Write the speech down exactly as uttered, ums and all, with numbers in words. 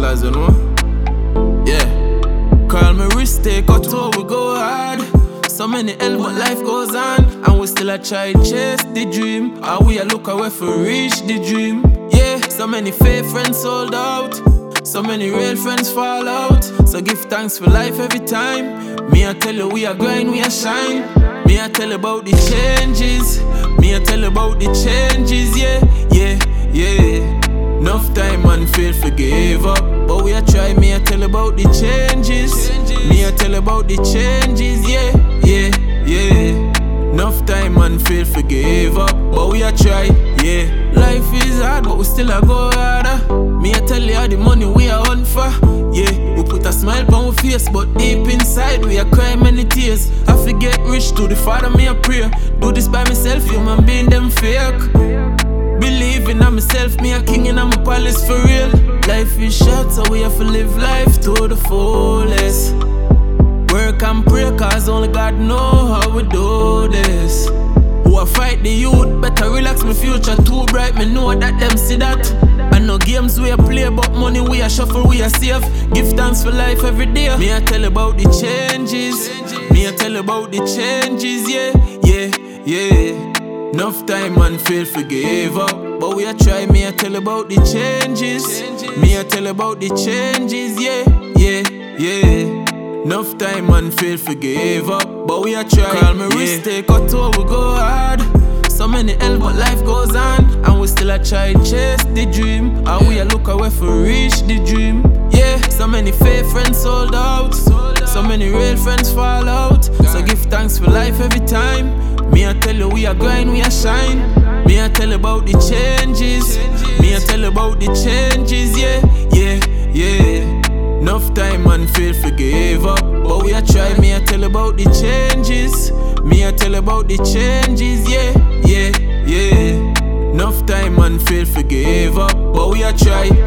hustlers, you know. Yeah. Call me wrist, take out toe, we go hard. So many hell, but life goes on, and we still a try chase the dream. And we a look away for reach the dream. Yeah, so many fake friends sold out, so many real friends fall out. So give thanks for life every time. Me I tell you we a grind, we a shine. Me I tell you about the changes. Me I tell you about the changes. Yeah, yeah, yeah. Enough time man feel for give up, but we a try. Me I tell you about the changes. Me I tell you about the changes. Yeah, yeah, yeah. Enough time man feel for give up, but we a try. Yeah, life is hard, but we still a go harder. Me I tell you how the money we a hunt for. Yeah, we put a smile on our face, but deep inside we a cry many tears. I forget rich to the Father, me a pray. Do this by myself, human being them fake. Believing in myself, me a king in my palace for real. Life is short, so we have to live life to the fullest. Work and pray, cause only God know how we do this. Who a fight the youth, better relax, my future too bright, me know that them see that. And no games we a play, but money we a shuffle, we a save. Give thanks for life every day. Me a tell about the changes. Me a tell about the changes, yeah, yeah, yeah. Enough time man feel for give up, but we a try. Me a tell about the changes. Me a tell about the changes, yeah, yeah, yeah. Enough time man feel for give up, but we a try. Call me wrist, take out toe, we go hard. So many hell, but life goes on, and we still a try chase the dream. And we a look away for reach the dream. Yeah, so many fake friends sold out, so many real friends fall out. So give thanks for life every time. Me I tell you we a grind, we a shine. Me I tell you about the changes. Me I tell you about the changes. Yeah, yeah, yeah. Enough time man feel for give up, but we a try. Me I tell you about the changes. Me I tell you about the changes. Yeah, yeah, yeah. Enough time man feel for give up, but we a try.